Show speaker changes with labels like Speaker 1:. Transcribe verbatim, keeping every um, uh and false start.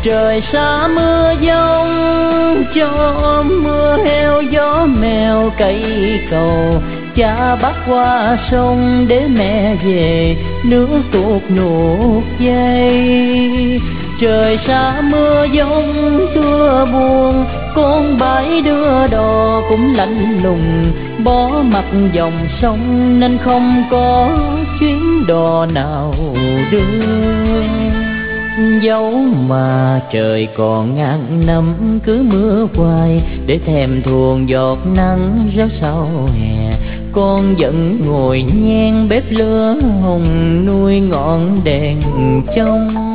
Speaker 1: Trời xa mưa giông cho mưa heo gió mèo cây cầu, cha bắt qua sông để mẹ về nước tuột nuột dây. Trời xa mưa giông mưa buồn, con bãi đưa đò cũng lạnh lùng, bỏ mặt dòng sông nên không có chuyến đò nào đưa. Dẫu mà trời còn ngàn năm cứ mưa hoài, để thèm thuồng giọt nắng rớt sau hè, con vẫn ngồi nhen bếp lửa hồng nuôi ngọn đèn trong.